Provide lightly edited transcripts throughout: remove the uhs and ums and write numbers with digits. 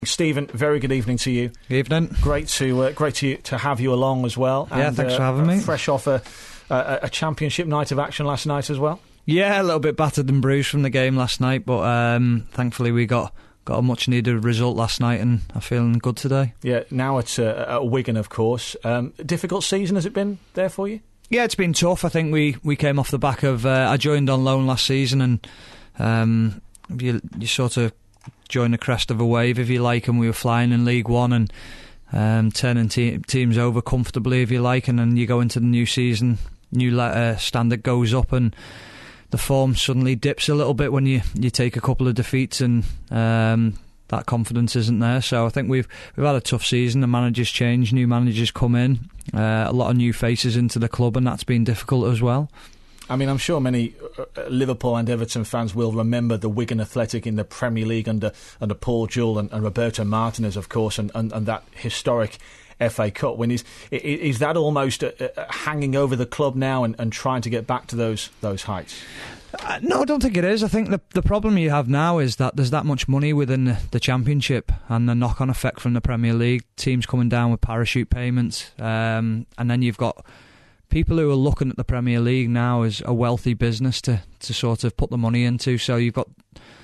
Stephen, very good evening to you. Evening. Great to have you along as well. Yeah, and, thanks for having me. Fresh off a championship night of action last night as well. Yeah, a little bit battered and bruised from the game last night, but thankfully we got a much needed result last night, and I'm feeling good today. Yeah, now it's at Wigan, of course. Difficult season has it been there for you? Yeah, it's been tough. I think we came off the back of I joined on loan last season, and you sort of join the crest of a wave, if you like, and we were flying in League One and turning teams over comfortably, if you like, and then you go into the new season, new standard goes up, and the form suddenly dips a little bit when you take a couple of defeats, and that confidence isn't there. So I think we've had a tough season. The managers change, new managers come in, a lot of new faces into the club, and that's been difficult as well. I mean, I'm sure many Liverpool and Everton fans will remember the Wigan Athletic in the Premier League under Paul Jewell and Roberto Martinez, of course, and that historic FA Cup win. Is that almost hanging over the club now and trying to get back to those heights? No, I don't think it is. I think the problem you have now is that there's that much money within the Championship, and the knock-on effect from the Premier League, teams coming down with parachute payments, and then you've got people who are looking at the Premier League now as a wealthy business to sort of put the money into. So you've got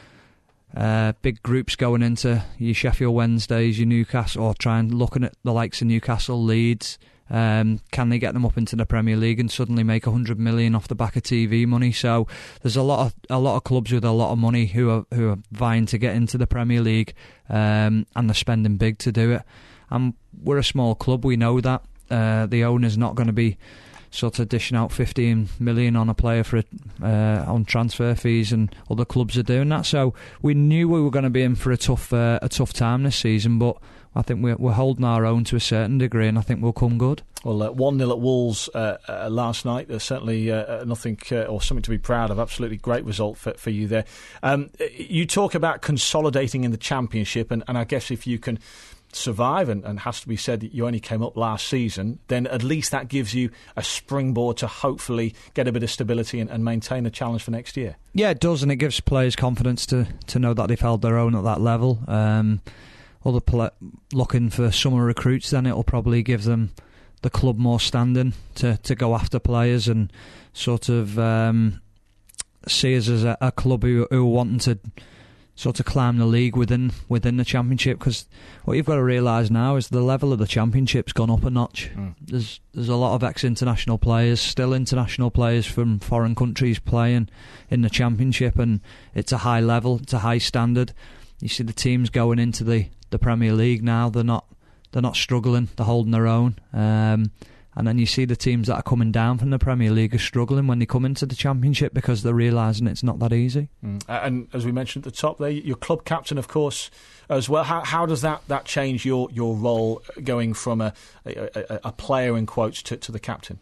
big groups going into your Sheffield Wednesdays, your Newcastle, or looking at the likes of Newcastle, Leeds. Can they get them up into the Premier League and suddenly make 100 million off the back of TV money? So there's a lot of clubs with a lot of money who are vying to get into the Premier League, and they're spending big to do it. And we're a small club, we know that. The owner's not going to be sort of dishing out 15 million on a player for on transfer fees, and other clubs are doing that. So we knew we were going to be in for a tough time this season, but I think we're holding our own to a certain degree, and I think we'll come good. Well, 1-0 at Wolves last night. There's certainly nothing or something to be proud of. Absolutely great result for you there. You talk about consolidating in the Championship, and I guess if you can survive, and has to be said that you only came up last season, then at least that gives you a springboard to hopefully get a bit of stability and maintain a challenge for next year. Yeah, it does, and it gives players confidence to know that they've held their own at that level. Looking for summer recruits, then it'll probably give them the club more standing to go after players and sort of see us as a club who are wanting to sort of climb the league within the Championship, because what you've got to realise now is the level of the Championship's gone up a notch. There's a lot of ex-international players, still international players from foreign countries playing in the Championship, and it's a high level, it's a high standard. You see the teams going into the Premier League now, they're not struggling, they're holding their own. And then you see the teams that are coming down from the Premier League are struggling when they come into the Championship because they're realising it's not that easy. And as we mentioned at the top there, your club captain, of course, as well. How does that change your role going from a player, in quotes, to the captain?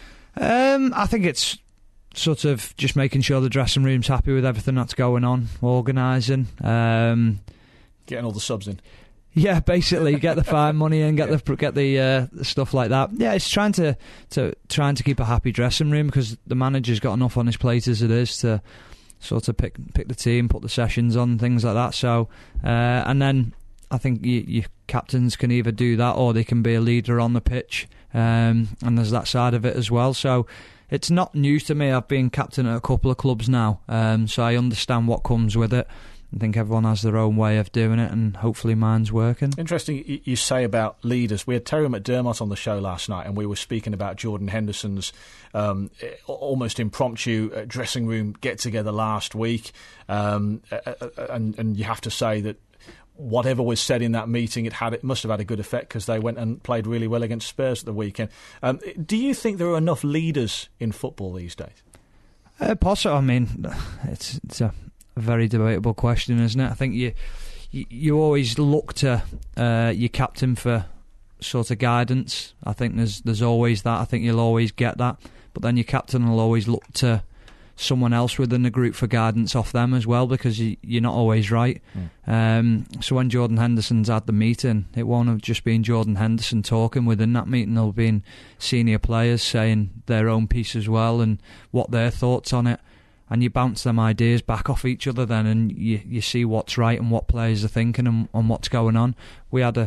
I think it's sort of just making sure the dressing room's happy with everything that's going on, organising. Getting all the subs in. Yeah, basically get the fine money and get the stuff like that. Yeah, it's trying to keep a happy dressing room, because the manager's got enough on his plate as it is to sort of pick the team, put the sessions on, things like that. So and then I think your captains can either do that or they can be a leader on the pitch, and there's that side of it as well. So it's not new to me. I've been captain at a couple of clubs now, so I understand what comes with it. I think everyone has their own way of doing it, and hopefully mine's working. Interesting you say about leaders. We had Terry McDermott on the show last night, and we were speaking about Jordan Henderson's almost impromptu dressing room get-together last week. And you have to say that whatever was said in that meeting, it must have had a good effect, because they went and played really well against Spurs at the weekend. Do you think there are enough leaders in football these days? Possibly. I mean, it's a very debatable question, isn't it? I think you always look to your captain for sort of guidance. I think there's always that. I think you'll always get that, but then your captain will always look to someone else within the group for guidance off them as well, because you're not always right. So when Jordan Henderson's had the meeting, it won't have just been Jordan Henderson talking. Within that meeting, there'll have been senior players saying their own piece as well and what their thoughts on it. and you bounce them ideas back off each other then, and you see what's right and what players are thinking and what's going on. We've had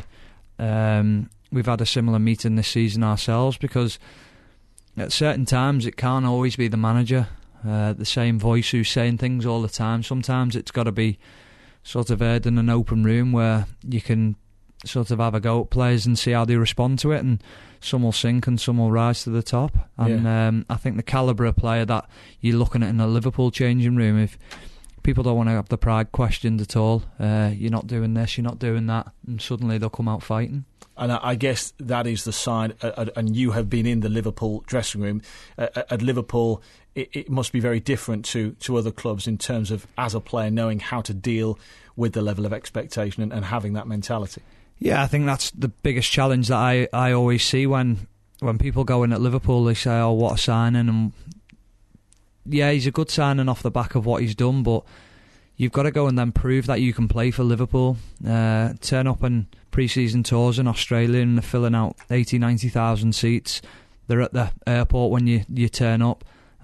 a similar meeting this season ourselves, because at certain times it can't always be the manager, the same voice who's saying things all the time. Sometimes it's got to be sort of heard in an open room where you can sort of have a go at players and see how they respond to it, and some will sink and some will rise to the top. And I think the calibre of player that you're looking at in a Liverpool changing room, if people don't want to have the pride questioned at all, you're not doing this, you're not doing that, and suddenly they'll come out fighting. And I guess that is the side, and you have been in the Liverpool dressing room. At Liverpool, it must be very different to other clubs in terms of, as a player, knowing how to deal with the level of expectation and having that mentality. Yeah, I think that's the biggest challenge that I always see when people go in at Liverpool. They say, oh, what a signing. And yeah, he's a good signing off the back of what he's done, but you've got to go and then prove that you can play for Liverpool. Turn up on pre-season tours in Australia and they're filling out 80,000, 90,000 seats. They're at the airport when you turn up.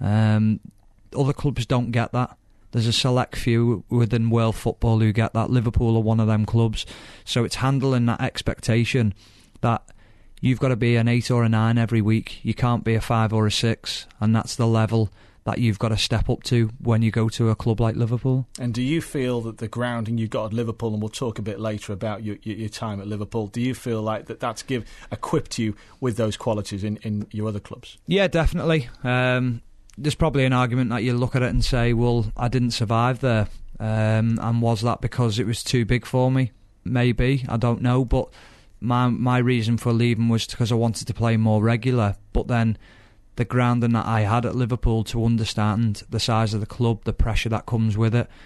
Other clubs don't get that. There's a select few within world football who get that. Liverpool are one of them clubs. So it's handling that expectation that you've got to be an 8 or a 9 every week. You can't be a 5 or a 6. And that's the level that you've got to step up to when you go to a club like Liverpool. And do you feel that the grounding you got at Liverpool, and we'll talk a bit later about your time at Liverpool, do you feel like that's equipped you with those qualities in your other clubs? Yeah, definitely. There's probably an argument that you look at it and say, well, I didn't survive there, and was that because it was too big for me? Maybe, I don't know, but my reason for leaving was because I wanted to play more regular. But then the grounding that I had at Liverpool, to understand the size of the club, the pressure that comes with it,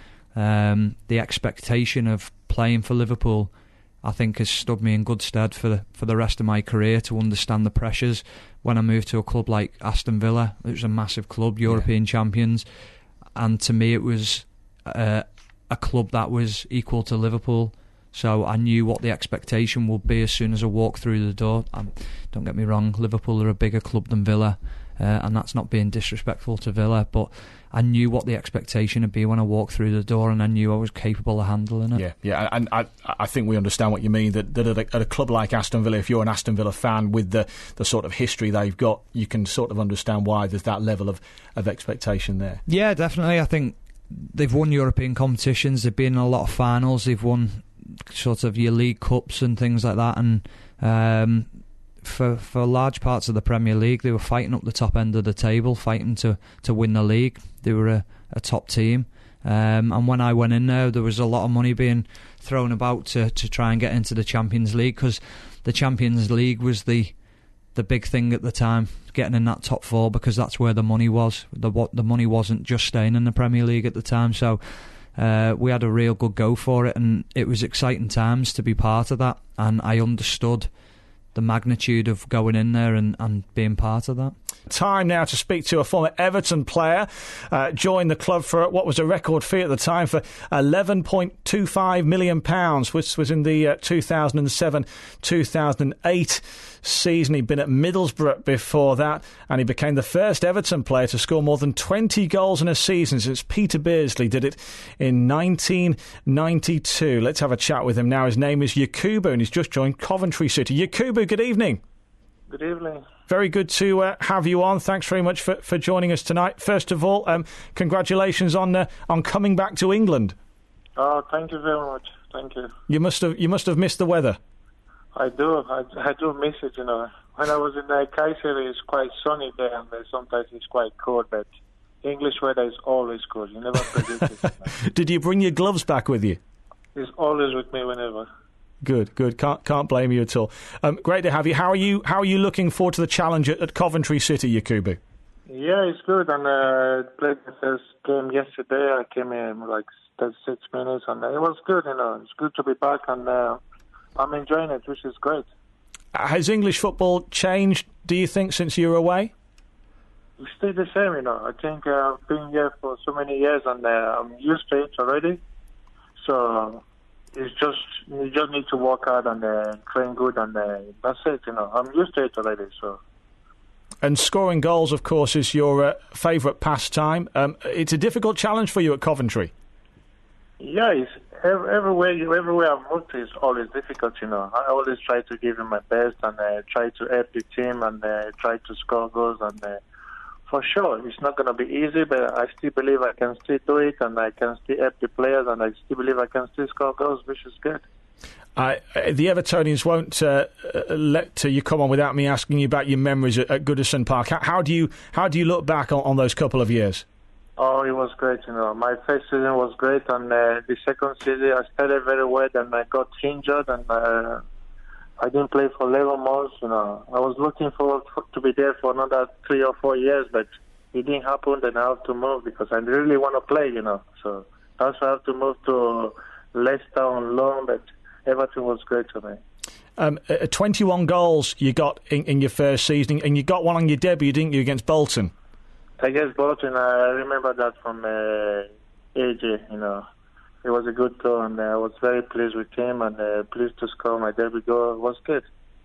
the expectation of playing for Liverpool, I think has stood me in good stead for the rest of my career, to understand the pressures. When I moved to a club like Aston Villa, it was a massive club, European champions, and to me it was a club that was equal to Liverpool. So I knew what the expectation would be as soon as I walked through the door. Don't get me wrong, Liverpool are a bigger club than Villa, and that's not being disrespectful to Villa, but I knew what the expectation would be when I walked through the door, and I knew I was capable of handling it. Yeah, and I think we understand what you mean, that at a club like Aston Villa, if you're an Aston Villa fan with the sort of history they've got, you can sort of understand why there's that level of expectation there. Yeah, definitely. I think they've won European competitions, they've been in a lot of finals, they've won sort of your League Cups and things like that, and for large parts of the Premier League they were fighting up the top end of the table, fighting to win the league. They were a top team, and when I went in there was a lot of money being thrown about to try and get into the Champions League, because the Champions League was the big thing at the time, getting in that top 4, because that's where the money was. The money wasn't just staying in the Premier League at the time, so we had a real good go for it, and it was exciting times to be part of that, and I understood the magnitude of going in there and being part of that. Time now to speak to a former Everton player. Joined the club for what was a record fee at the time for £11.25 million, which was in the 2007-2008 season. He'd been at Middlesbrough before that, and he became the first Everton player to score more than 20 goals in a season since Peter Beardsley did it in 1992. Let's have a chat with him now. His name is Yakubu, and he's just joined Coventry City. Yakubu, good evening. Good evening. Very good to have you on. Thanks very much for joining us tonight. First of all, congratulations on coming back to England. Oh, thank you very much. Thank you. You must have missed the weather. I do. I do miss it. You know, when I was in Kayseri, it's quite sunny there, and sometimes it's quite cold. But English weather is always good. You never predict it. You know? Did you bring your gloves back with you? It's always with me whenever. Good. Can't blame you at all. Great to have you. How are you looking forward to the challenge at Coventry City, Yakubu? Yeah, it's good. And played the first game yesterday. I came in like 36 minutes, and it was good. You know, it's good to be back, and I'm enjoying it, which is great. Has English football changed, do you think, since you were away? It's still the same. You know, I think I've been here for so many years, and I'm used to it already. So. It's you just need to work hard and train good, and that's it. You know, I'm used to it already. So, And scoring goals, of course, is your favourite pastime. It's a difficult challenge for you at Coventry. Yeah, it's everywhere I've moved to is always difficult, you know. I always try to give him my best and try to help the team and try to score goals. And for sure, it's not going to be easy, but I still believe I can still do it and I can still help the players and I still believe I can still score goals, which is good. The Evertonians won't let you come on without me asking you about your memories at Goodison Park. How do you look back on those couple of years? Oh, it was great, you know. My first season was great, and the second season I started very well, and I got injured, and I didn't play for 11 months, you know. I was looking forward to be there for another 3 or 4 years, but it didn't happen, then I have to move because I really want to play, you know. So that's why I have to move to Leicester on loan, but Everton was great to me. 21 goals you got in your first season, and you got one on your debut, didn't you, against Bolton? Against Bolton, I remember that from AJ, you know. It was a good goal, and I was very pleased with him, and pleased to score my debut goal. It was good.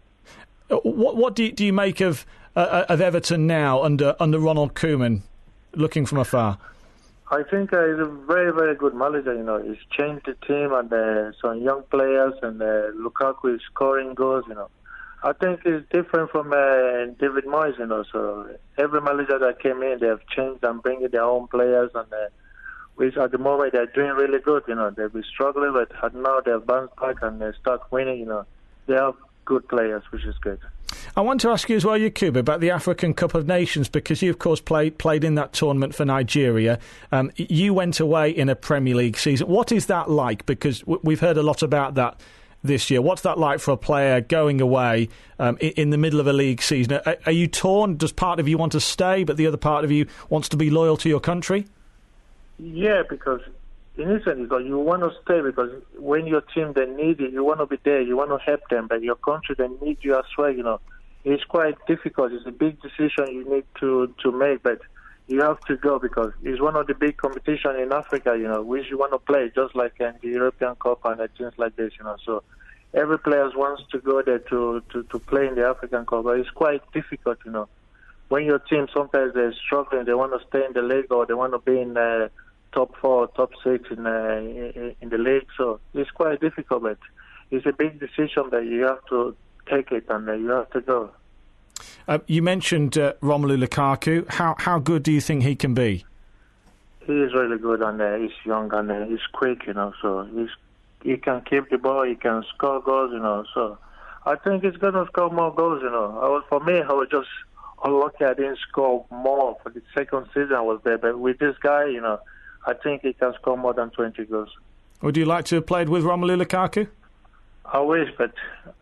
What do you make of Everton now under Ronald Koeman, looking from afar? I think he's a very, very good manager, you know. He's changed the team, and some young players, and Lukaku is scoring goals, you know. I think it's different from David Moyes, you know. So every manager that came in, they have changed and bringing their own players, and which at the moment they're doing really good, you know. They've been struggling, but now they've bounced back and they start winning, you know. They have good players, which is good. I want to ask you as well, Yakubu, about the African Cup of Nations, because you, of course, played in that tournament for Nigeria. You went away in a Premier League season. What is that like? Because we've heard a lot about that this year. What's that like for a player going away in the middle of a league season? Are you torn? Does part of you want to stay, but the other part of you wants to be loyal to your country? Yeah, because in a sense, you want to stay because when your team, they need you, you want to be there, you want to help them, but your country, they need you as well, you know. It's quite difficult. It's a big decision you need to make, but you have to go because it's one of the big competitions in Africa, you know, which you want to play, just like in the European Cup and things like this, you know. So every player wants to go there to play in the African Cup, but it's quite difficult, you know. When your team, sometimes they're struggling, they want to stay in the league or they want to be in top 4, top 6 in the league. So it's quite difficult, but it's a big decision that you have to take it and you have to go. You mentioned Romelu Lukaku. How good do you think he can be? He is really good, and he's young and he's quick, you know. So he can keep the ball, he can score goals, you know. So I think he's going to score more goals, you know. For me, I was just unlucky I didn't score more for the second season I was there. But with this guy, you know, I think he can score more than 20 goals. Would you like to have played with Romelu Lukaku? I wish, but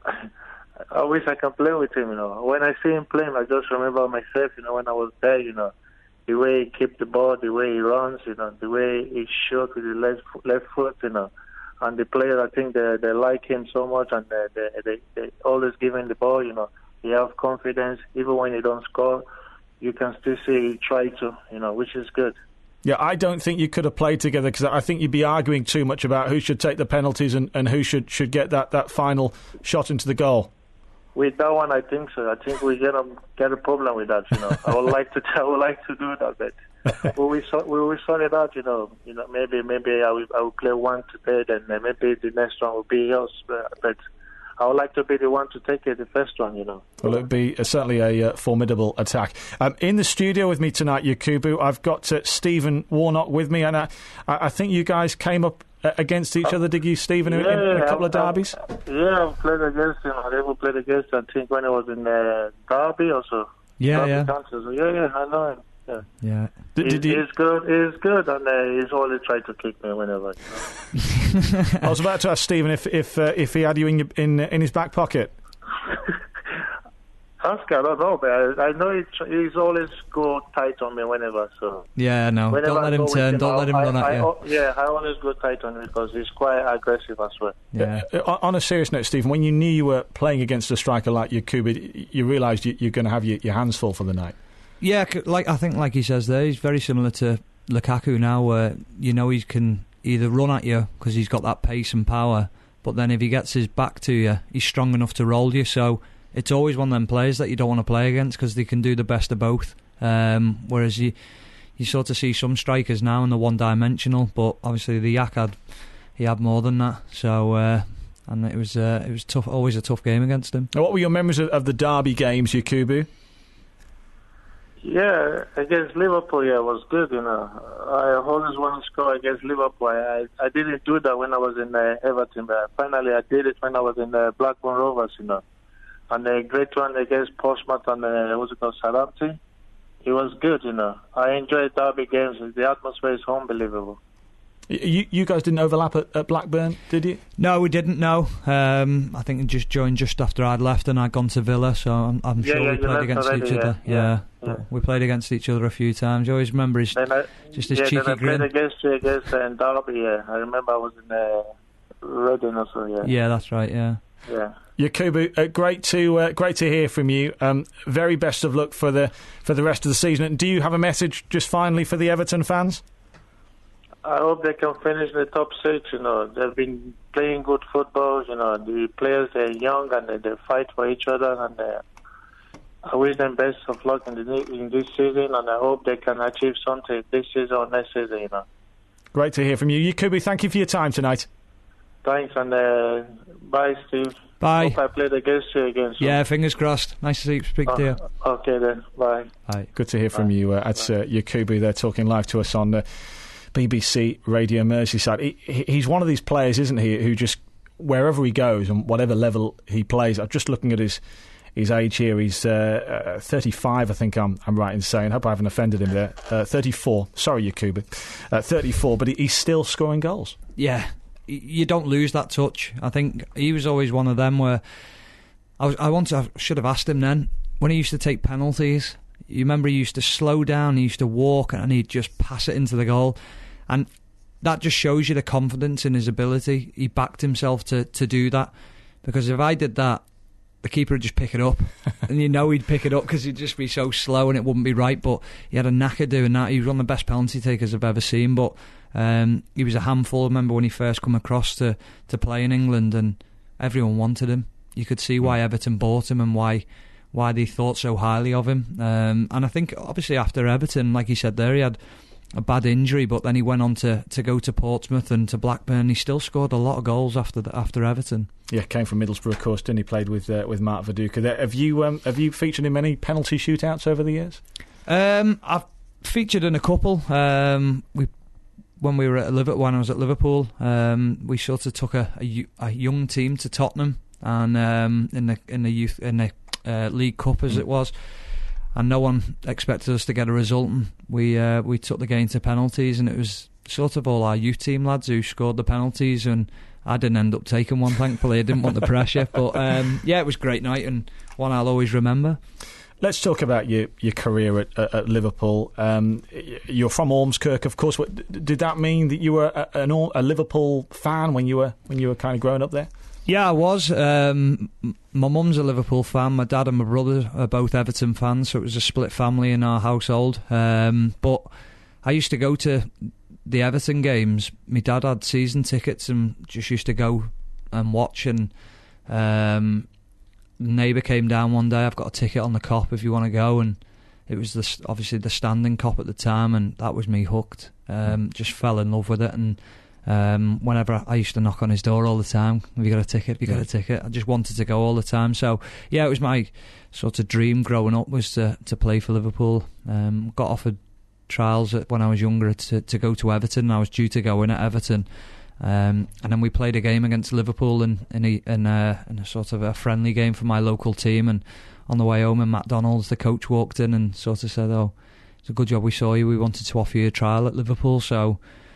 I wish I can play with him, you know. When I see him playing, I just remember myself, you know, when I was there, you know, the way he keeps the ball, the way he runs, you know, the way he shoots with the left foot, you know. And the players, I think they like him so much, and they always give him the ball, you know. He has confidence. Even when he don't score, you can still see he try to, you know, which is good. Yeah, I don't think you could have played together because I think you'd be arguing too much about who should take the penalties and who should get that final shot into the goal. With that one, I think so. I think we're gonna get a problem with that. You know, I would like to do that, but we will sort it out. You know, maybe I will play one today, then maybe the next one will be yours. But I would like to be the one to take it, the first one, you know. Well, it would be certainly a formidable attack. In the studio with me tonight, Yakubu, I've got Stephen Warnock with me, and I think you guys came up against each other, did you, Stephen, in a couple of derbies? I've played against him. I never played against him, I think, when I was in Derby also. Yeah. I know him. Yeah. He's good, and he's always tried to kick me whenever. You know? I was about to ask Stephen if he had you in his back pocket. Ask, I don't know, but I know he's always go tight on me whenever. So yeah, no, don't let him turn. Don't let him run at you. I always go tight on him because he's quite aggressive as well. Yeah. On a serious note, Stephen, when you knew you were playing against a striker like Yakubu, you realised you're going to have your hands full for the night. Yeah, I think, like he says there, he's very similar to Lukaku now, where you know he can either run at you because he's got that pace and power, but then if he gets his back to you, he's strong enough to roll you. So it's always one of them players that you don't want to play against because they can do the best of both. Whereas you sort of see some strikers now and they're one-dimensional, but obviously the Yak had more than that. So and it was tough, always a tough game against him. Now, what were your memories of the derby games, Yakubu? Yeah, against Liverpool, it was good, I always want to score against Liverpool. I didn't do that when I was in Everton, but finally I did it when I was in Blackburn Rovers, And a great one against Portsmouth and Southampton. It was good, I enjoyed derby games. The atmosphere is unbelievable. You guys didn't overlap at Blackburn, did you? No, we didn't. No, I think it just joined just after I'd left and I'd gone to Villa. So I'm sure we played against each other. Yeah. We played against each other a few times. I always remember his cheeky then I grin. played against Derby. Yeah, I remember I was in Reading or so. Yeah. Yeah, that's right. Yeah. Yeah. Yakubu, great to hear from you. Very best of luck for the rest of the season. And do you have a message just finally for the Everton fans? I hope they can finish in the top 6. They've been playing good football. The players, they're young and they fight for each other. And I wish them best of luck in this season. And I hope they can achieve something this season or next season. Great to hear from you, Yakubu. Thank you for your time tonight. Thanks, and bye, Steve. Bye. Hope I played against you again. So. Yeah, fingers crossed. Nice to speak to you. Okay then. Bye. Bye. Good to hear from you. That's Yakubu. They're talking live to us on BBC Radio Merseyside. He's one of these players, isn't he, who just, wherever he goes and whatever level he plays, I'm just looking at his age here. He's 35, I think I'm right in saying. I hope I haven't offended him there. 34. Sorry, Yakubu. 34, but he's still scoring goals. Yeah, you don't lose that touch. I think he was always one of them where I should have asked him then, when he used to take penalties, you remember he used to slow down, he used to walk, and he'd just pass it into the goal. And that just shows you the confidence in his ability. He backed himself to do that. Because if I did that, the keeper would just pick it up. And he'd pick it up because he'd just be so slow and it wouldn't be right. But he had a knack of doing that. He was one of the best penalty takers I've ever seen. But he was a handful. I remember when he first come across to play in England and everyone wanted him. You could see why Everton bought him and why they thought so highly of him. And I think, obviously, after Everton, like he said there, he had a bad injury, but then he went on to go to Portsmouth and to Blackburn. He still scored a lot of goals after Everton. Yeah, came from Middlesbrough, of course, didn't he? Played with Mark Viduka. Have you featured in many penalty shootouts over the years? I've featured in a couple. When I was at Liverpool, we sort of took a young team to Tottenham, and in the League Cup as it was, and no one expected us to get a result, and we took the game to penalties, and it was sort of all our youth team lads who scored the penalties, and I didn't end up taking one, thankfully. I didn't want the pressure, but it was a great night and one I'll always remember. Let's talk about your career at Liverpool. You're from Ormskirk, of course. Did that mean that you were a Liverpool fan when you were kind of growing up there? Yeah, I was. My mum's a Liverpool fan. My dad and my brother are both Everton fans, so it was a split family in our household. But I used to go to the Everton games. My dad had season tickets and just used to go and watch. And the neighbour came down one day. I've got a ticket on the Kop if you want to go. And it was obviously the standing Kop at the time, and that was me hooked. Just fell in love with it. And whenever I used to knock on his door all the time, have you got a ticket? Have you got a ticket? I just wanted to go all the time. So yeah, it was my sort of dream growing up was to play for Liverpool. Got offered trials when I was younger to go to Everton. I was due to go in at Everton, and then we played a game against Liverpool in a sort of a friendly game for my local team. And on the way home in McDonald's, the coach walked in and sort of said, "Oh, it's a good job we saw you. We wanted to offer you a trial at Liverpool." So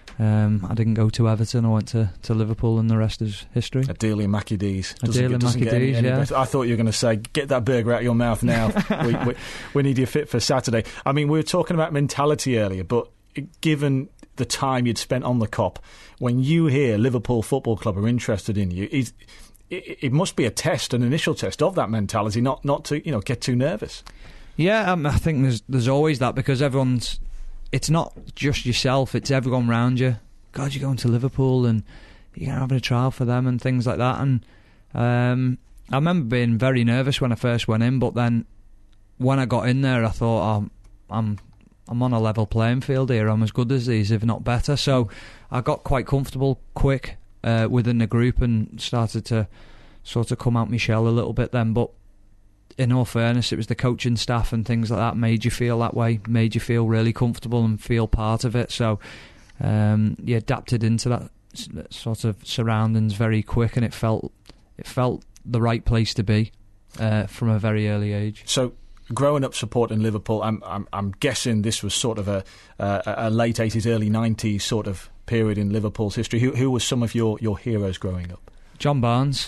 I didn't go to Everton. I went to Liverpool, and the rest is history. Adelia Mackey-D's. Yeah. I thought you were going to say, get that burger out of your mouth now. we need you fit for Saturday. I mean, we were talking about mentality earlier, but given the time you'd spent on the Kop, when you hear Liverpool Football Club are interested in you, it must be an initial test of that mentality, not to get too nervous. Yeah, I think there's always that, because it's not just yourself, it's everyone around you. God, you're going to Liverpool and you're having a trial for them and things like that. And I remember being very nervous when I first went in, but then when I got in there, I thought, I'm on a level playing field here. I'm as good as these, if not better. So I got quite comfortable quick within the group and started to sort of come out my shell a little bit then. But in all fairness, it was the coaching staff and things like that made you feel that way, made you feel really comfortable and feel part of it. So you adapted into that sort of surroundings very quick, and it felt the right place to be from a very early age. So, growing up supporting Liverpool, I'm guessing this was sort of a late 80s, early 90s sort of period in Liverpool's history. Who was some of your heroes growing up? John Barnes.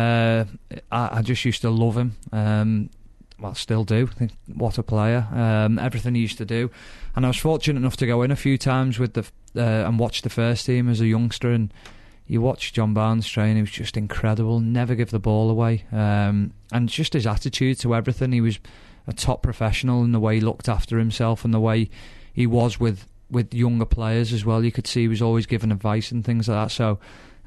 I just used to love him. Well, still do. I think what a player. Everything he used to do. And I was fortunate enough to go in a few times with and watch the first team as a youngster, and you watch John Barnes train. He was just incredible. Never give the ball away. And just his attitude to everything. He was a top professional in the way he looked after himself and the way he was with younger players as well. You could see he was always giving advice and things like that. So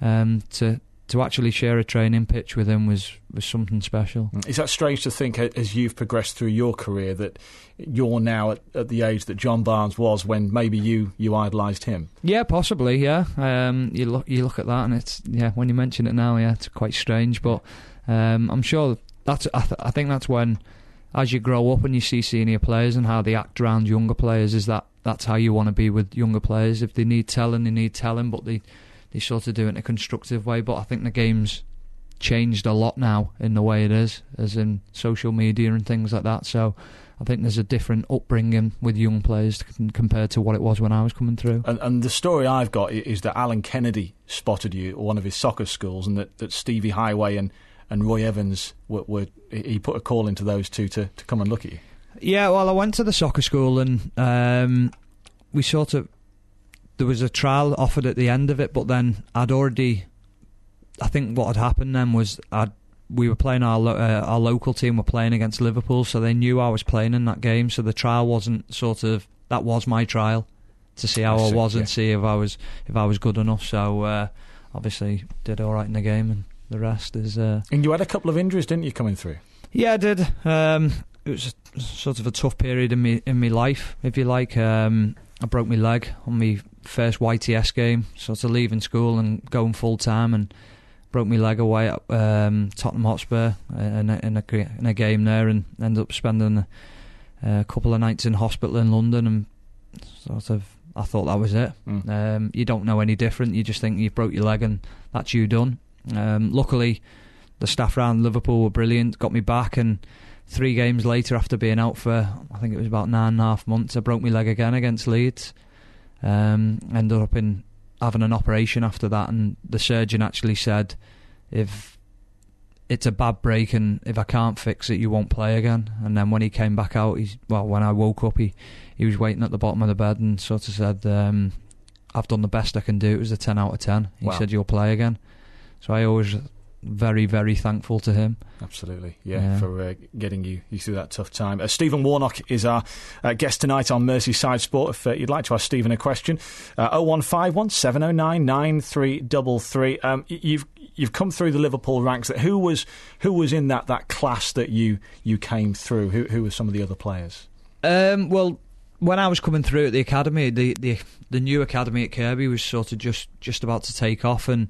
to actually share a training pitch with him was something special. Is that strange to think, as you've progressed through your career, that you're now at the age that John Barnes was when maybe you idolised him? Yeah, possibly. Yeah, you look at that, and it's when you mention it now, it's quite strange. But I'm sure I think that's when, as you grow up and you see senior players and how they act around younger players, that's how you want to be with younger players. If they need telling, they need telling, but they sort of do it in a constructive way. But I think the game's changed a lot now in the way it is, as in social media and things like that. So I think there's a different upbringing with young players compared to what it was when I was coming through. And the story I've got is that Alan Kennedy spotted you at one of his soccer schools, and that Stevie Highway and Roy Evans he put a call into those two to come and look at you. Yeah, well, I went to the soccer school, and we sort of, there was a trial offered at the end of it, but then I think what had happened then was we were playing our local team were playing against Liverpool, so they knew I was playing in that game. So the trial wasn't that was my trial to see how I was and see if I was good enough. So obviously did all right in the game, and the rest is. And you had a couple of injuries, didn't you, coming through? Yeah, I did. It was sort of a tough period in my life, if you like. I broke my leg on my first YTS game, sort of leaving school and going full time, and broke my leg away at Tottenham Hotspur in a game there, and ended up spending a couple of nights in hospital in London, and sort of I thought that was it. You don't know any different. You just think you broke your leg and that's you done. Luckily, the staff around Liverpool were brilliant, got me back, and 3 games later, after being out for, I think it was about 9.5 months, I broke my leg again against Leeds. Ended up having an operation after that, and the surgeon actually said, if it's a bad break and if I can't fix it, you won't play again. And then when he came back out, when I woke up, he was waiting at the bottom of the bed and sort of said, I've done the best I can do. It was a 10 out of 10. He said, you'll play again. So I always very, very thankful to him. Absolutely, for getting you through that tough time. Stephen Warnock is our guest tonight on Merseyside Sport. If you'd like to ask Stephen a question, 0151 709 9333. You've come through the Liverpool ranks. Who was in that class that you came through? Who were some of the other players? Well, when I was coming through at the academy, the new academy at Kirkby was sort of just about to take off, and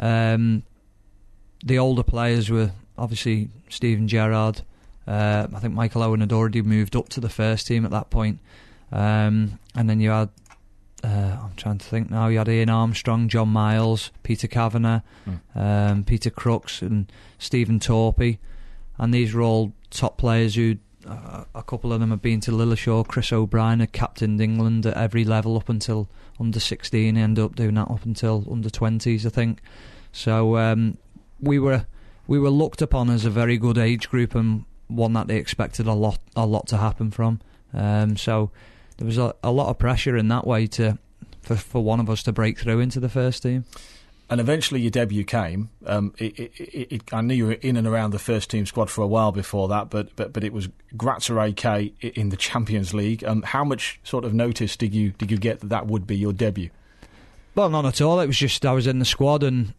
the older players were obviously Steven Gerrard. I think Michael Owen had already moved up to the first team at that point. And then you had, I'm trying to think now, you had Ian Armstrong, John Miles, Peter Kavanagh, Peter Crooks and Stephen Torpey. And these were all top players who, a couple of them had been to Lilleshall. Chris O'Brien had captained England at every level up until under 16. He ended up doing that up until under 20s, I think. So we were looked upon as a very good age group, and one that they expected a lot to happen from. So there was a lot of pressure in that way for one of us to break through into the first team. And eventually your debut came. I knew you were in and around the first team squad for a while before that, but it was Grazer AK in the Champions League. How much sort of notice did you get that would be your debut? Well, none at all. It was just I was in the squad, and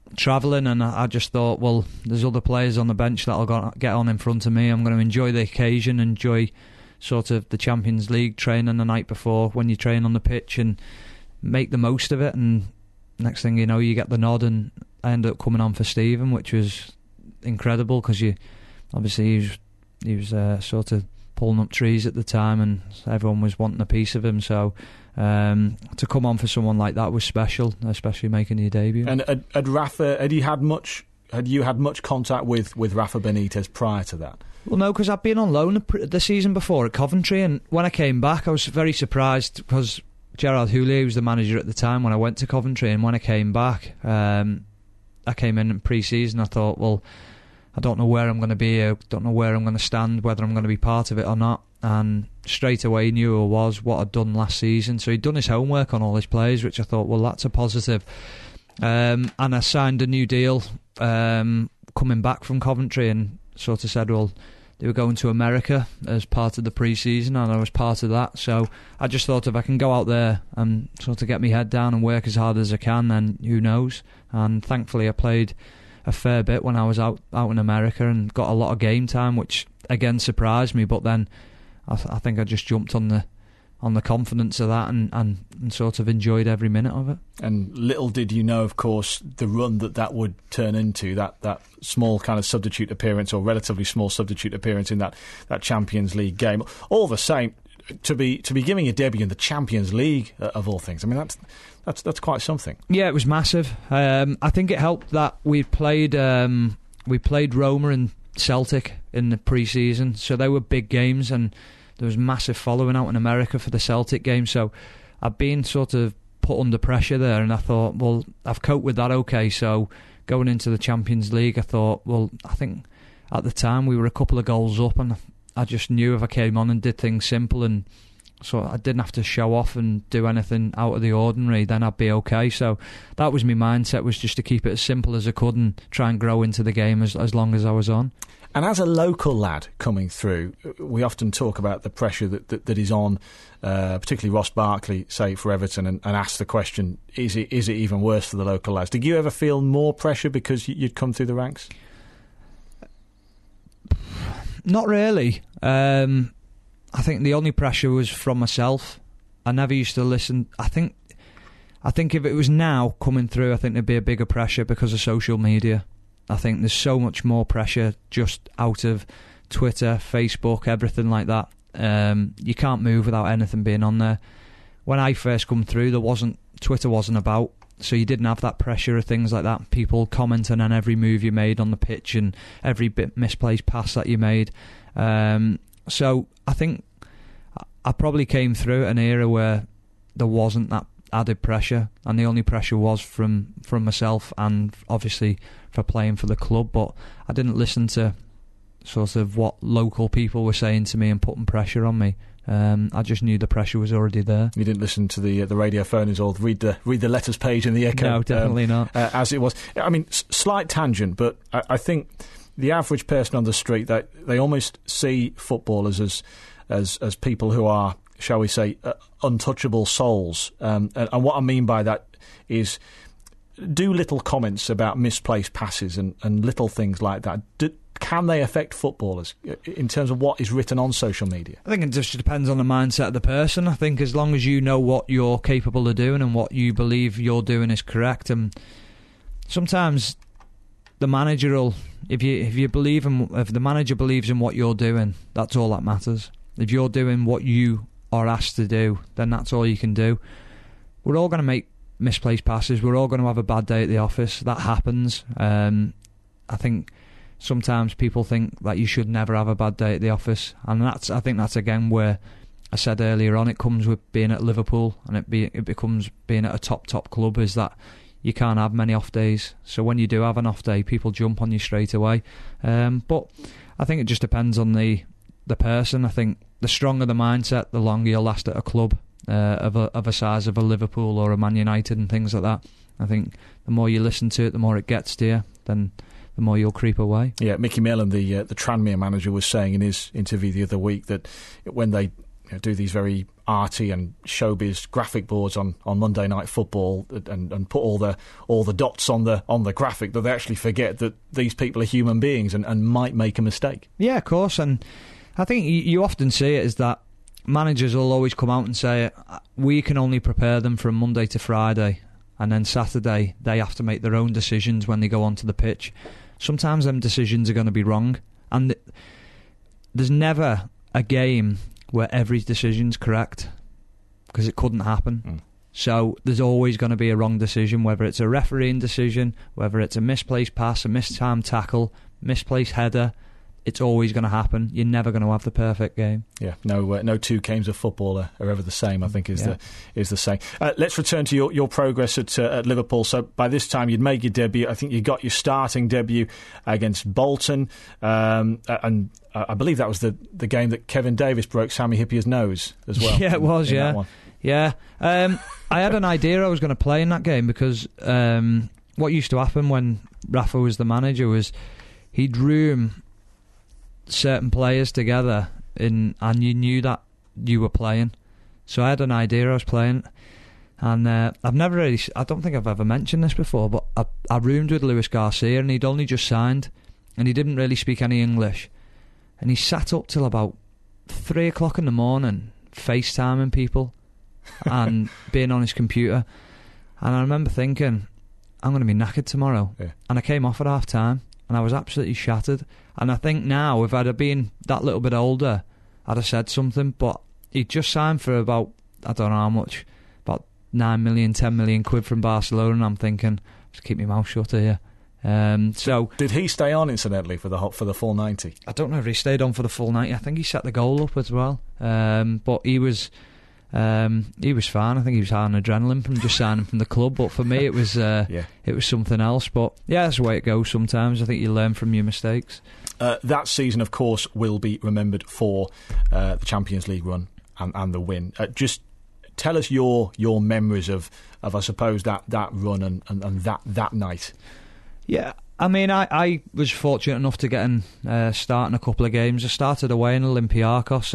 travelling, and I just thought, well, there's other players on the bench that'll get on in front of me. I'm going to enjoy the occasion, enjoy sort of the Champions League training the night before when you train on the pitch, and make the most of it. And next thing you know, you get the nod, and I ended up coming on for Stephen, which was incredible because he was sort of pulling up trees at the time, and everyone was wanting a piece of him. So to come on for someone like that was special, especially making your debut. And had you had much contact with Rafa Benitez prior to that? Well, no, because I'd been on loan the season before at Coventry, and when I came back, I was very surprised because Gerard Houllier was the manager at the time when I went to Coventry, and when I came back, I came in pre-season. I thought, well, I don't know where I'm going to be, I don't know where I'm going to stand, whether I'm going to be part of it or not. And straight away he knew who I was, what I'd done last season. So he'd done his homework on all his players, which I thought, well, that's a positive. And I signed a new deal coming back from Coventry, and sort of said, well, they were going to America as part of the pre-season, and I was part of that. So I just thought, if I can go out there and sort of get my head down and work as hard as I can, then who knows. And thankfully I played a fair bit when I was out in America and got a lot of game time, which again surprised me. But then I think I just jumped on the confidence of that and sort of enjoyed every minute of it. And little did you know, of course, the run that would turn into, that small kind of substitute appearance, or relatively small substitute appearance in that Champions League game. All the same, to be giving a debut in the Champions League, of all things, I mean, that's quite something. Yeah, it was massive. I think it helped that we played Roma and Celtic in the pre-season, so they were big games, and there was massive following out in America for the Celtic game. So I've been sort of put under pressure there, and I thought, well, I've coped with that okay. So going into the Champions League, I thought, well, I think at the time we were a couple of goals up, and I just knew if I came on and did things simple, and so I didn't have to show off and do anything out of the ordinary, then I'd be okay. So that was my mindset, was just to keep it as simple as I could and try and grow into the game as long as I was on. And as a local lad coming through, we often talk about the pressure that is on, particularly Ross Barkley, say, for Everton, and ask the question, is it even worse for the local lads? Did you ever feel more pressure because you'd come through the ranks? Not really. I think the only pressure was from myself. I never used to listen. I think if it was now coming through, I think there'd be a bigger pressure because of social media. I think there's so much more pressure just out of Twitter, Facebook, everything like that. You can't move without anything being on there. When I first come through, Twitter wasn't about, so you didn't have that pressure of things like that. People commenting on every move you made on the pitch and every bit misplaced pass that you made. So I think I probably came through an era where there wasn't that added pressure, and the only pressure was from myself and obviously for playing for the club. But I didn't listen to sort of what local people were saying to me and putting pressure on me. I just knew the pressure was already there. You didn't listen to the radio phoners or read the letters page in the Echo? No, definitely not. As it was. I mean, slight tangent, but I think the average person on the street, they almost see footballers as people who are, shall we say, untouchable souls. And what I mean by that is, do little comments about misplaced passes and little things like that. Can they affect footballers in terms of what is written on social media? I think it just depends on the mindset of the person. I think as long as you know what you're capable of doing and what you believe you're doing is correct, and sometimes the manager will, if the manager believes in what you're doing, that's all that matters. If you're doing what you are asked to do, then that's all you can do. We're all going to make misplaced passes. We're all going to have a bad day at the office. That happens. I think sometimes people think that you should never have a bad day at the office, and I think that's again where I said earlier on, it comes with being at Liverpool, and it becomes being at a top club, is that you can't have many off days. So when you do have an off day, people jump on you straight away. But I think it just depends on the person. I think the stronger the mindset, the longer you'll last at a club of a size of a Liverpool or a Man United and things like that. I think the more you listen to it, the more it gets to you, then the more you'll creep away. Yeah, Mickey Mellon, the Tranmere manager, was saying in his interview the other week that when they do these very arty and showbiz graphic boards on Monday Night Football and put all the dots on the graphic, that they actually forget that these people are human beings and might make a mistake. Yeah, of course. And I think you often see it is that managers will always come out and say, we can only prepare them from Monday to Friday, and then Saturday they have to make their own decisions when they go onto the pitch. Sometimes them decisions are going to be wrong, and there's never a game where every decision's correct, because it couldn't happen. So there's always going to be a wrong decision, whether it's a refereeing decision, whether it's a misplaced pass, a mistimed tackle, misplaced header. It's always going to happen. You're never going to have the perfect game. Yeah, no two games of football are ever the same, I think is the saying. Let's return to your progress at Liverpool. So by this time you'd made your debut. I think you got your starting debut against Bolton, and I believe that was the game that Kevin Davis broke Sami Hippier's nose as well. Yeah, it was. Yeah. I had an idea I was going to play in that game, because what used to happen when Rafa was the manager was he'd room certain players together and you knew that you were playing. So I had an idea I was playing, and I've never really, I don't think I've ever mentioned this before, but I roomed with Luis Garcia, and he'd only just signed, and he didn't really speak any English, and he sat up till about 3 o'clock in the morning FaceTiming people and being on his computer. And I remember thinking, I'm going to be knackered tomorrow. And I came off at half time and I was absolutely shattered. And I think now, if I'd have been that little bit older, I'd have said something. But he'd just signed for about, I don't know how much, about 9 million, 10 million quid from Barcelona, and I'm thinking, just keep my mouth shut here. So did he stay on, incidentally, for the full 90? I don't know if he stayed on for the full 90. I think he set the goal up as well. But he was fine. I think he was high on adrenaline from just signing from the club. But for me, it was it was something else. But yeah, that's the way it goes sometimes. I think you learn from your mistakes. That season, of course, will be remembered for the Champions League run and the win. Just tell us your memories of I suppose that run and that night. Yeah, I mean, I was fortunate enough to get in starting a couple of games. I started away in Olympiacos,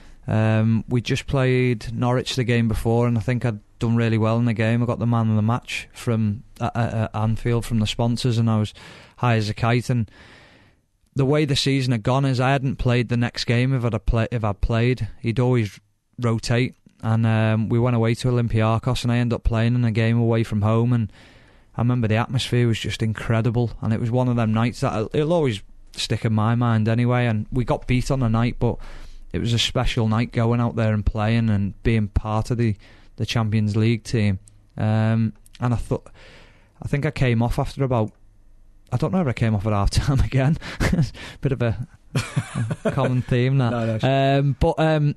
and we just played Norwich the game before, and I think I'd done really well in the game. I got the man of the match from Anfield from the sponsors, and I was high as a kite. And the way the season had gone is I hadn't played the next game. If I'd played, he'd always rotate, and we went away to Olympiacos, and I ended up playing in a game away from home, and I remember the atmosphere was just incredible, and it was one of them nights that it'll always stick in my mind anyway. And we got beat on the night, but it was a special night going out there and playing and being part of the Champions League team. And I think I came off after about, I don't know if I came off at half time again. Bit of a common theme that. No. But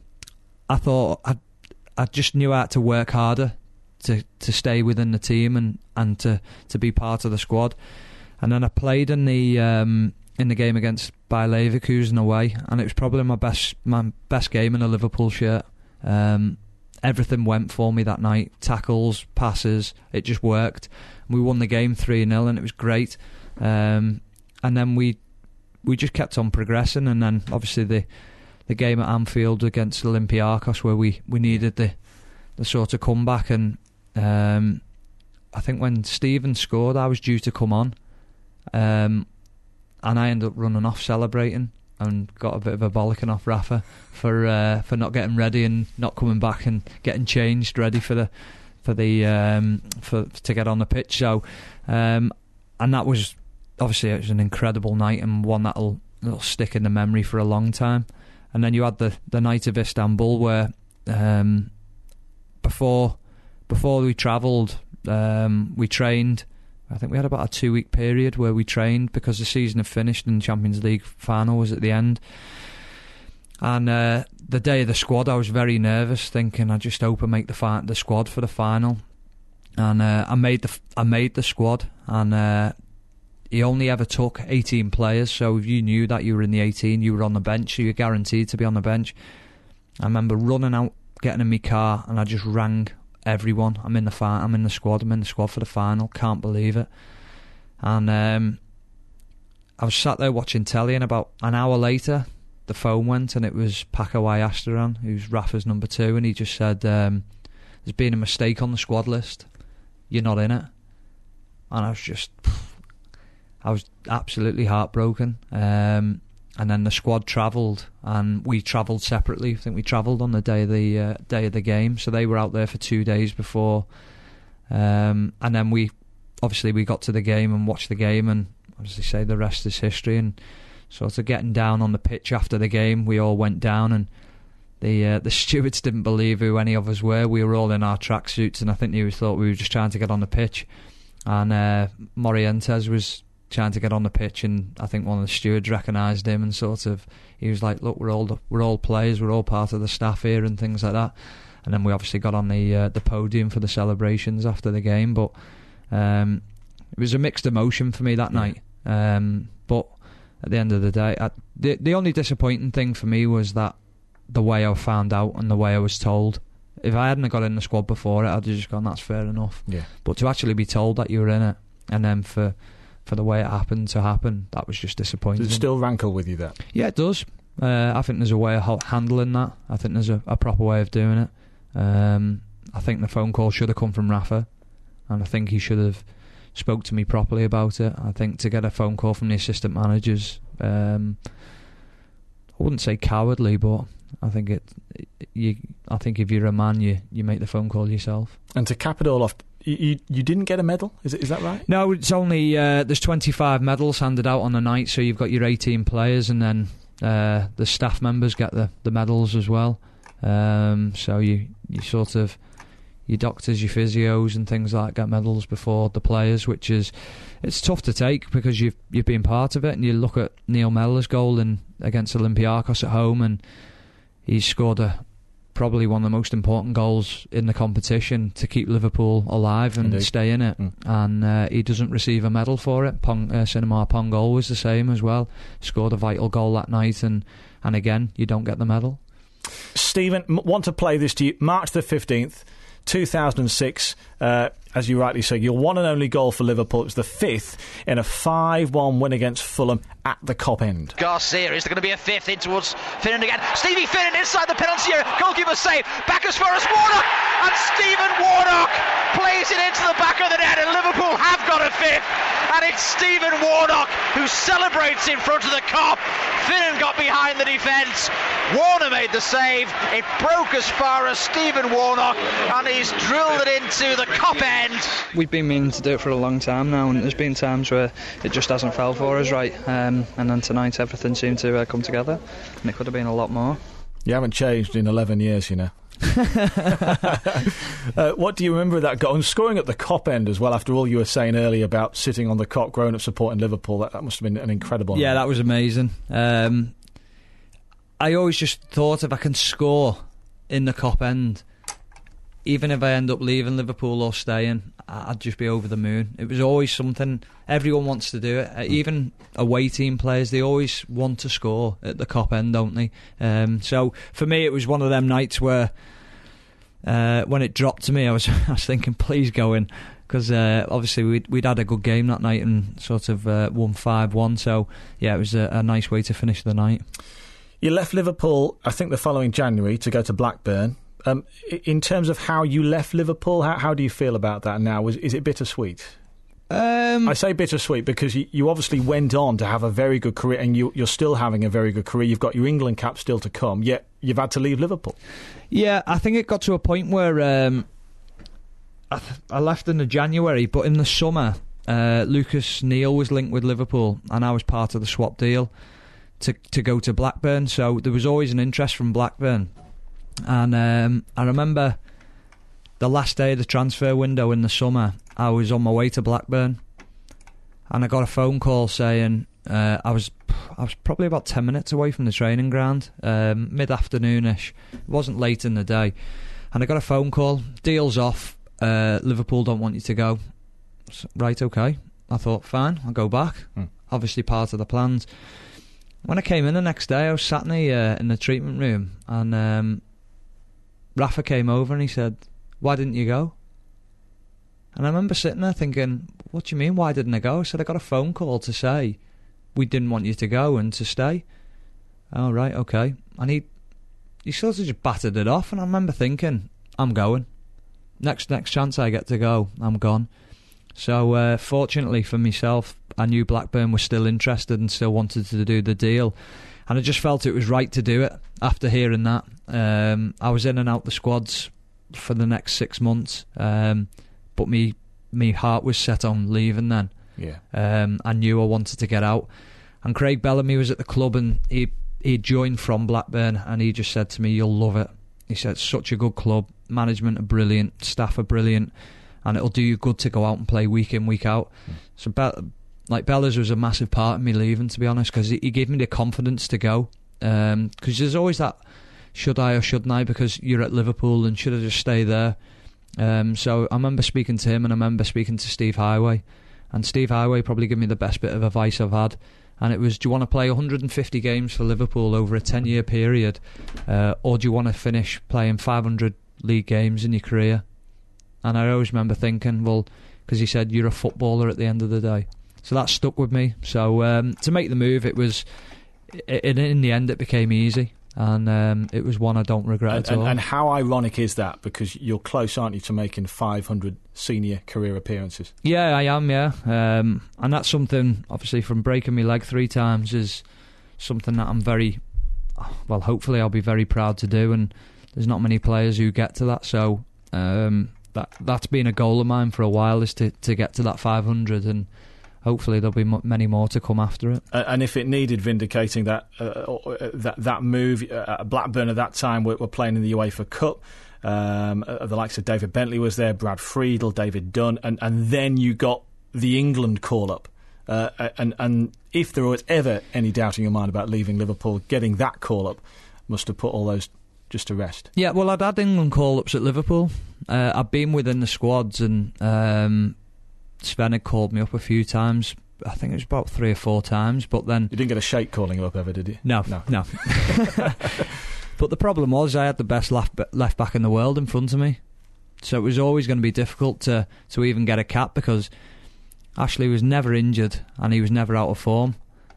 I thought I just knew I had to work harder to stay within the team and to be part of the squad. And then I played in the game against Bayer Leverkusen away, and it was probably my best game in a Liverpool shirt. Everything went for me that night. Tackles, passes, it just worked. We won the game 3-0, and it was great. And then we just kept on progressing, and then obviously the game at Anfield against Olympiacos, where we needed the sort of comeback. And I think when Steven scored, I was due to come on, and I ended up running off celebrating and got a bit of a bollocking off Rafa for not getting ready and not coming back and getting changed ready to get on the pitch. So and that was obviously, it was an incredible night, and one that'll stick in the memory for a long time. And then you had the night of Istanbul, where before we travelled, we trained. I think we had about a 2-week period where we trained because the season had finished and the Champions League final was at the end. And the day of the squad, I was very nervous, thinking I just hope I make the squad for the final. And I made the squad, and he only ever took 18 players. So if you knew that you were in the 18, you were on the bench, so you're guaranteed to be on the bench. I remember running out, getting in my car, and I just rang everyone. I'm in the squad for the final. Can't believe it. And I was sat there watching telly, and about an hour later the phone went, and it was Paco Ayestaran, who's Rafa's number 2, and he just said, there's been a mistake on the squad list. You're not in it. And I was absolutely heartbroken. And then the squad travelled, and we travelled separately. I think we travelled on the day of the game, so they were out there for 2 days before. And then we got to the game and watched the game, and as they say, the rest is history. And sort of getting down on the pitch after the game, we all went down, and the stewards didn't believe who any of us were. We were all in our tracksuits, and I think they thought we were just trying to get on the pitch. And Morientes was trying to get on the pitch, and I think one of the stewards recognised him, and he was like, "Look, we're all players, we're all part of the staff here," and things like that. And then we obviously got on the podium for the celebrations after the game, but it was a mixed emotion for me that night. But at the end of the day, the only disappointing thing for me was that the way I found out and the way I was told. If I hadn't got in the squad before it, I'd have just gone, that's fair enough. Yeah. But to actually be told that you were in it, and then for the way it happened to happen, that was just disappointing. Does it still rankle with you, that? Yeah, it does. I think there's a way of handling that. I think there's a proper way of doing it. I think the phone call should have come from Rafa, and I think he should have spoke to me properly about it. I think to get a phone call from the assistant managers, I wouldn't say cowardly, but I think if you're a man, you make the phone call yourself. And to cap it all off, you didn't get a medal, is that right? No, it's only there's 25 medals handed out on the night, so you've got your 18 players, and then the staff members get the medals as well. So you sort of, your doctors, your physios and things like that get medals before the players, which it's tough to take because you've been part of it. And you look at Neil Mellor's goal against Olympiacos at home, and he's scored probably one of the most important goals in the competition to keep Liverpool alive and stay in it. And he doesn't receive a medal for it. Sinamar Pongol was the same as well. Scored a vital goal that night, and again, you don't get the medal. Stephen, want to play this to you. March the 15th, 2006, as you rightly say, your one and only goal for Liverpool. It was the 5th in a 5-1 win against Fulham at the Cop End. Garcia, is there going to be a 5th in towards Finnan again? Stevie Finnan inside the penalty area, goalkeeper save, back as far as Warnock, and Stephen Warnock plays it into the back of the net, and Liverpool have got a 5th, and it's Stephen Warnock who celebrates in front of the Cop. Finnan got behind the defence, Warner made the save, it broke as far as Stephen Warnock, and he's drilled it into the Cop End. We've been meaning to do it for a long time now, and there's been times where it just hasn't fell for us right, and then tonight everything seemed to come together, and it could have been a lot more. You haven't changed in 11 years, you know. What do you remember of that goal? And scoring at the Cop End as well, after all you were saying earlier about sitting on the Cop, growing up supporting Liverpool, that must have been an incredible night. That was amazing. I always just thought if I can score in the Cop End, even if I end up leaving Liverpool or staying, I'd just be over the moon. It was always something, everyone wants to do it. Even away team players, they always want to score at the Cop End, don't they? So for me, it was one of them nights where when it dropped to me, I was thinking, please go in, because obviously we'd had a good game that night and sort of won 5-1. So yeah, it was a nice way to finish the night. You left Liverpool, I think, the following January to go to Blackburn. In terms of how you left Liverpool, how do you feel about that now? Is it bittersweet? I say bittersweet because you obviously went on to have a very good career, and you're still having a very good career. You've got your England cap still to come, yet you've had to leave Liverpool. Yeah, I think it got to a point where I left in the January, but in the summer, Lucas Neal was linked with Liverpool, and I was part of the swap deal to go to Blackburn. So there was always an interest from Blackburn. And I remember the last day of the transfer window in the summer, I was on my way to Blackburn, and I got a phone call saying I was probably about 10 minutes away from the training ground, mid-afternoonish. It wasn't late in the day, and I got a phone call, deal's off, Liverpool don't want you to go. So, right, okay. I thought, fine, I'll go back. Obviously part of the plans. When I came in the next day, I was sat in the treatment room, and Rafa came over and he said, why didn't you go? And I remember sitting there thinking, what do you mean, why didn't I go? I said, I got a phone call to say we didn't want you to go and to stay. Oh, right, okay. And he sort of just battered it off, and I remember thinking, I'm going. Next chance I get to go, I'm gone. So fortunately for myself, I knew Blackburn was still interested and still wanted to do the deal, and I just felt it was right to do it after hearing that. I was in and out the squads for the next 6 months, but me heart was set on leaving then. Yeah. I knew I wanted to get out, and Craig Bellamy was at the club, and he joined from Blackburn, and he just said to me, "You'll love it." He said, "Such a good club, management are brilliant, staff are brilliant, and it'll do you good to go out and play week in, week out." So Bellas was a massive part of me leaving, to be honest, because he gave me the confidence to go. Because there's always that, should I or shouldn't I, because you're at Liverpool, and should I just stay there? So I remember speaking to him, and I remember speaking to Steve Highway, and Steve Highway probably gave me the best bit of advice I've had, and it was, do you want to play 150 games for Liverpool over a 10-year period, or do you want to finish playing 500 league games in your career? And I always remember thinking, well, because he said you're a footballer at the end of the day. So that stuck with me. So to make the move, in the end it became easy, and it was one I don't regret at all. And how ironic is that? Because you're close, aren't you, to making 500 senior career appearances? Yeah, I am, yeah. And that's something, obviously, from breaking my leg 3 times, is something that I'm hopefully I'll be very proud to do, and there's not many players who get to that. So that's been a goal of mine for a while, is to get to that 500, and hopefully there'll be many more to come after it. And if it needed vindicating that move, Blackburn at that time were playing in the UEFA Cup. The likes of David Bentley was there, Brad Friedel, David Dunn, and then you got the England call-up. And if there was ever any doubt in your mind about leaving Liverpool, getting that call-up must have put all those just to rest. Yeah, well, I'd had England call-ups at Liverpool. I'd been within the squads, and Sven had called me up a few times. I think it was about 3 or 4 times, but then... You didn't get a sheikh calling you up ever, did you? No. But the problem was I had the best left back in the world in front of me, so it was always going to be difficult to even get a cap, because Ashley was never injured and he was never out of form.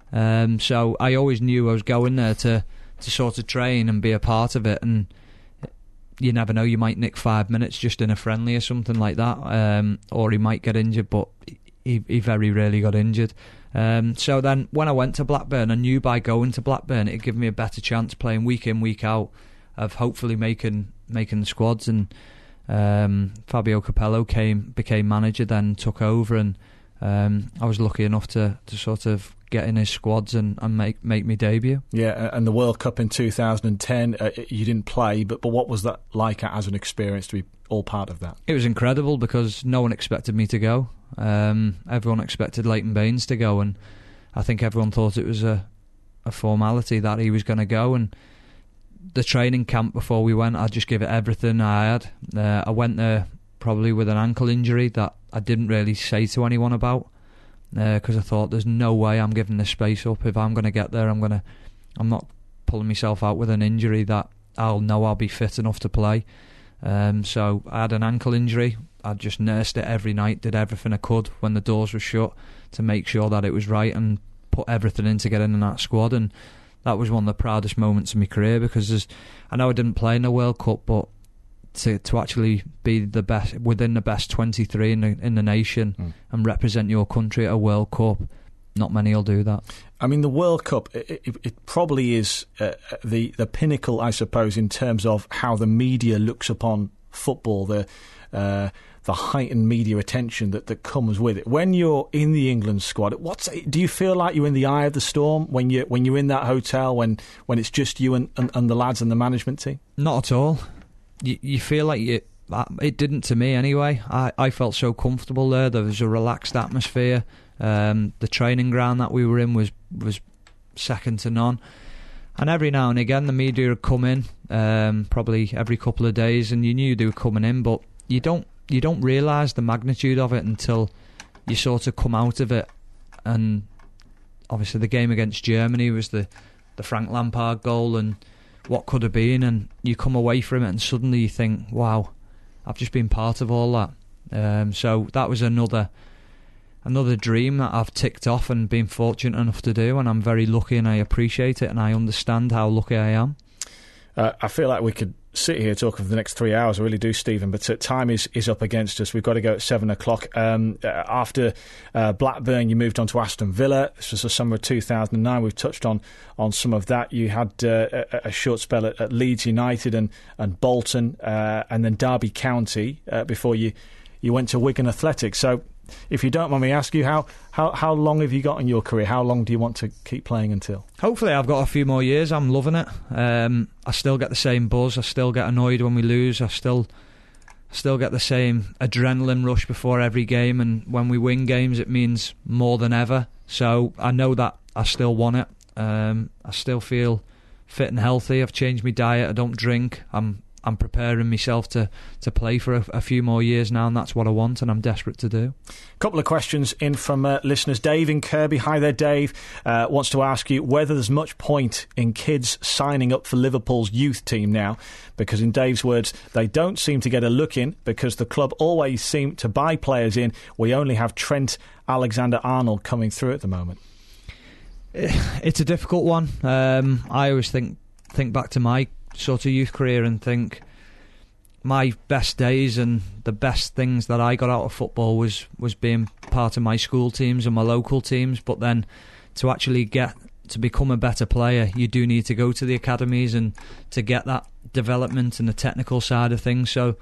So I always knew I was going there to sort of train and be a part of it, and you never know, you might nick 5 minutes just in a friendly or something like that, or he might get injured, but he very rarely got injured. So then when I went to Blackburn, I knew by going to Blackburn it'd give me a better chance playing week in, week out, of hopefully making the squads. And Fabio Capello became manager, then took over, and I was lucky enough to sort of get in his squads and make me debut. Yeah, and the World Cup in 2010, you didn't play, but what was that like as an experience to be all part of that? It was incredible, because no one expected me to go. Everyone expected Leighton Baines to go, and I think everyone thought it was a formality that he was going to go. And the training camp before we went, I'd just give it everything I had. I went there probably with an ankle injury that I didn't really say to anyone about, because I thought there's no way I'm giving this space up. If I'm going to get there, I'm not pulling myself out with an injury that I'll know I'll be fit enough to play. So I had an ankle injury. I just nursed it every night, did everything I could when the doors were shut to make sure that it was right, and put everything in to get in that squad. And that was one of the proudest moments of my career, because I know I didn't play in the World Cup, but to actually be the best within the best 23 in the nation and represent your country at a World Cup, not many will do that. I mean, the World Cup, it probably is the pinnacle, I suppose, in terms of how the media looks upon football, the heightened media attention that comes with it. When you're in the England squad, do you feel like you're in the eye of the storm when you're in that hotel, when it's just you and the lads and the management team? Not at all. You feel like it didn't to me anyway. I felt so comfortable there. There was a relaxed atmosphere. The training ground that we were in was second to none. And every now and again the media would come in, probably every couple of days, and you knew they were coming in, but you don't realise the magnitude of it until you sort of come out of it. And obviously the game against Germany was the Frank Lampard goal, and what could have been, and you come away from it and suddenly you think, wow, I've just been part of all that. So that was another another dream that I've ticked off and been fortunate enough to do, and I'm very lucky and I appreciate it and I understand how lucky I am. I feel like we could sit here talking for the next 3 hours. I really do, Stephen, but time is up against us. We've got to go at 7 o'clock. After Blackburn, you moved on to Aston Villa. This was the summer of 2009. We've touched on some of that. You had a short spell at Leeds United and Bolton, and then Derby County before you went to Wigan Athletic. So if you don't mind me asking you, how long have you got in your career? How long do you want to keep playing until? Hopefully I've got a few more years. I'm loving it. I still get the same buzz. I still get annoyed when we lose. I still get the same adrenaline rush before every game, and when we win games it means more than ever. So I know that I still want it. I still feel fit and healthy. I've changed my diet. I don't drink. I'm preparing myself to play for a few more years now, and that's what I want, and I'm desperate to do. A couple of questions in from listeners. Dave in Kirby. Hi there, Dave. Wants to ask you whether there's much point in kids signing up for Liverpool's youth team now, because in Dave's words, they don't seem to get a look in because the club always seem to buy players in. We only have Trent Alexander-Arnold coming through at the moment. It's a difficult one. I always think back to my sort of youth career and think my best days and the best things that I got out of football was being part of my school teams and my local teams. But then to actually get to become a better player, you do need to go to the academies and to get that development and the technical side of things. So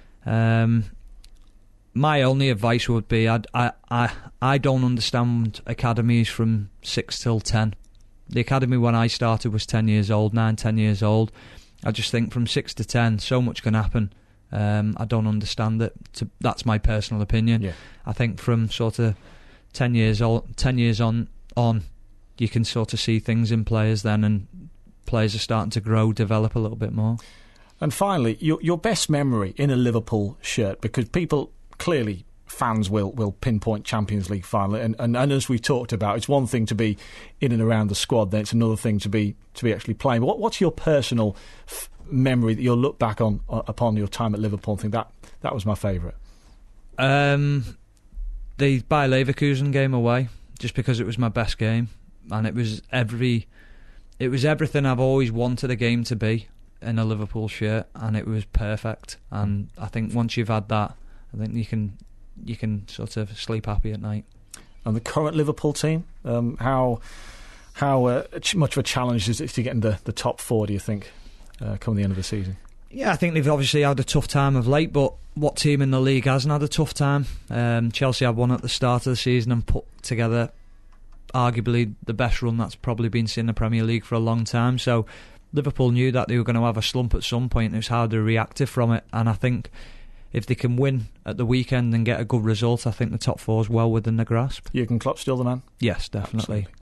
my only advice would be I don't understand academies from 6 till 10. The academy when I started was 10 years old, 10 years old. I just think from 6 to 10, so much can happen. I don't understand it. That's my personal opinion. Yeah. I think from sort of 10 years on, you can sort of see things in players then, and players are starting to grow, develop a little bit more. And finally, your best memory in a Liverpool shirt, because people clearly, fans will pinpoint Champions League final, and as we talked about, it's one thing to be in and around the squad, then it's another thing to be actually playing. But what's your personal memory that you'll look back on upon your time at Liverpool and think that was my favourite? The Bayer Leverkusen game away, just because it was my best game, and it was everything I've always wanted a game to be in a Liverpool shirt, and it was perfect. And I think once you've had that, I think you can sort of sleep happy at night. And the current Liverpool team, how much of a challenge is it to get in the top four, do you think, come the end of the season? Yeah, I think they've obviously had a tough time of late, but what team in the league hasn't had a tough time? Chelsea had one at the start of the season and put together arguably the best run that's probably been seen in the Premier League for a long time. So Liverpool knew that they were going to have a slump at some point. It was hard to react from it, and I think if they can win at the weekend and get a good result, I think the top four is well within their grasp. Jurgen Klopp still the man? Yes, definitely. Absolutely.